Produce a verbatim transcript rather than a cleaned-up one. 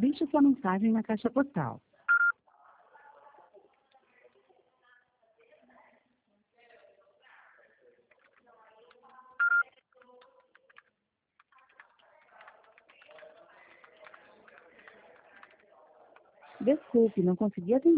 Deixe sua mensagem na caixa postal. Desculpe, não consegui atender.